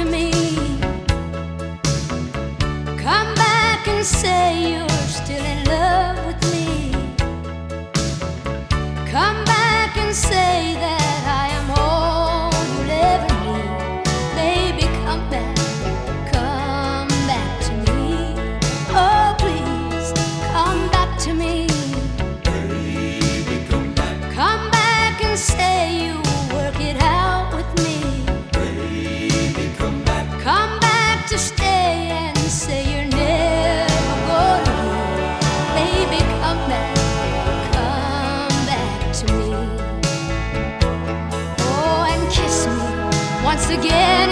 to me. Come back and say you're still in love with me. Come back and say that I am all you'll ever need. Baby, come back to me. Oh, please, come back to me. Baby, come back. Come back and say you'll work it out with me. Baby, come back. Come back to stay and say you're never gonna leave. Baby, come back to me. Oh, and kiss me once again